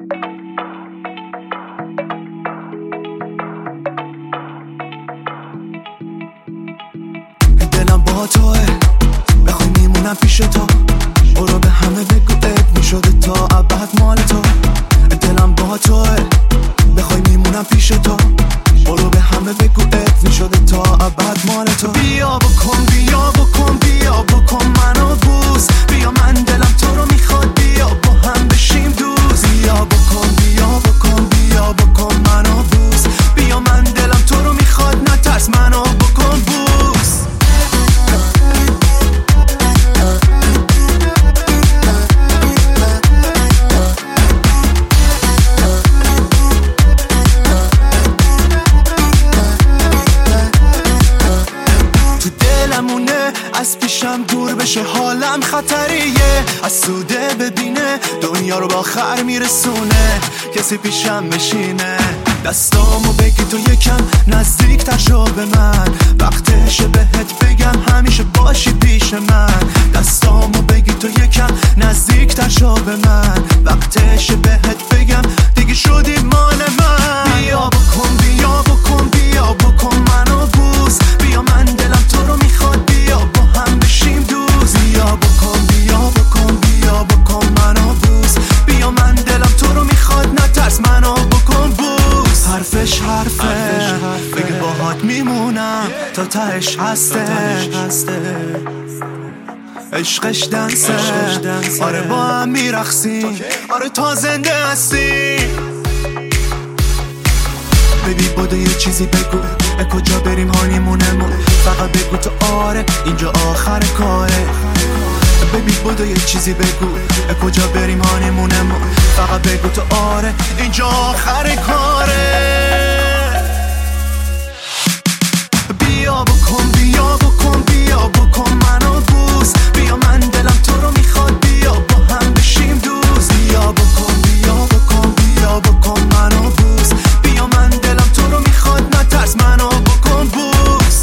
دلم با توه، بخوای میمونم پیش تو، برو به همه بگو ات میشده تا ابد مال تو. دلم با توه، بخوای میمونم پیش تو، برو به همه بگو ات میشده تا ابد مال تو. بیا بکن بیا بکن بیا بکن منو بوس، بیا من دلم تو رو میخواد، بیا با هم بشیم دوست. بیا بکن بیا بکن بیا بکن منو بوس، بیا من دلم تو رو میخواد، نترس منو بکن بوس. از پیشم دور بشه حالم خطریه، از سوده ببینه دنیا رو با خر میرسونه، کسی پیشم بشینه دستامو بگی تو یکم نزدیک تر شو به من، وقتشه بهت بگم همیشه باشی پیش من. دستامو بگی تو یکم نزدیک تر شو به من، وقتشه بهت بگم دیگه شدی مال من. بیا بکن بیا بکن بیا بکن منو بوس، بیا من دلم تو رو میخواد، بیا با هم بشیم دوست. بیا بکن بیا بکن بیا بکن منو بوس، بیا من دلم تو رو میخواد، نترس منو بکن بوس. حرفش حرفه بگه باهات میمونم تا تهش هسته، عشقش دنسه، آره با هم میرقصیم، آره تا زنده هستیم. ببی بوده یه چیزی بگو، کجا بریم هانیمونمون، فقط بگو تو آره اینجا آخر کاره. ببی بوده یه چیزی بگو، کجا بریم هانیمونمون، فقط بگو تو آره اینجا آخر کاره. بیا بکن بیا بکن بیا بکن منو بوس، بیا من دلم تو رو میخواد، بیا با هم بشیم دوست. بیا بکن بیا بکن بیا بکن منو بوس، بیا من دلم تو رو میخواد، نترس منو بکن بوس.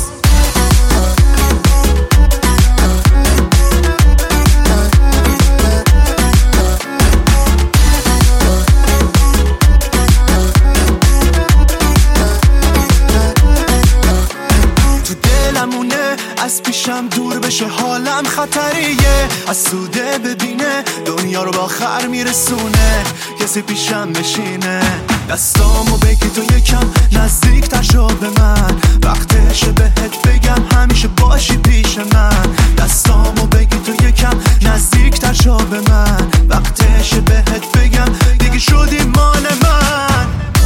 تو دلمونه از پیشم دور بشه حالم خطریه، از سوده ببینه دنیا رو با خر میرسونه، کسی پیشم بشینه دستامو بگی تو یکم نزدیک تر شو به من، وقتشه بهت بگم همیشه باشی پیش من. دستامو بگی تو یکم نزدیک تر شو به من، وقتشه بهت بگم دیگه شدی مال من.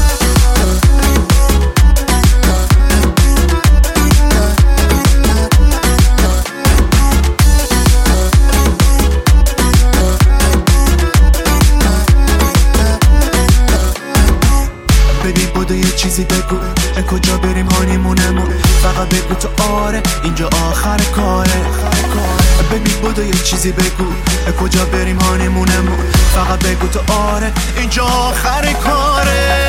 ببین بوده یه چیزی بگو، کجا بریم هانیمونمون، فقط بگو تو آره اینجا آخر کاره. ببین بوده یه چیزی بگو، کجا بریم هانیمونمون، فقط بگو تو آره اینجا آخر کاره.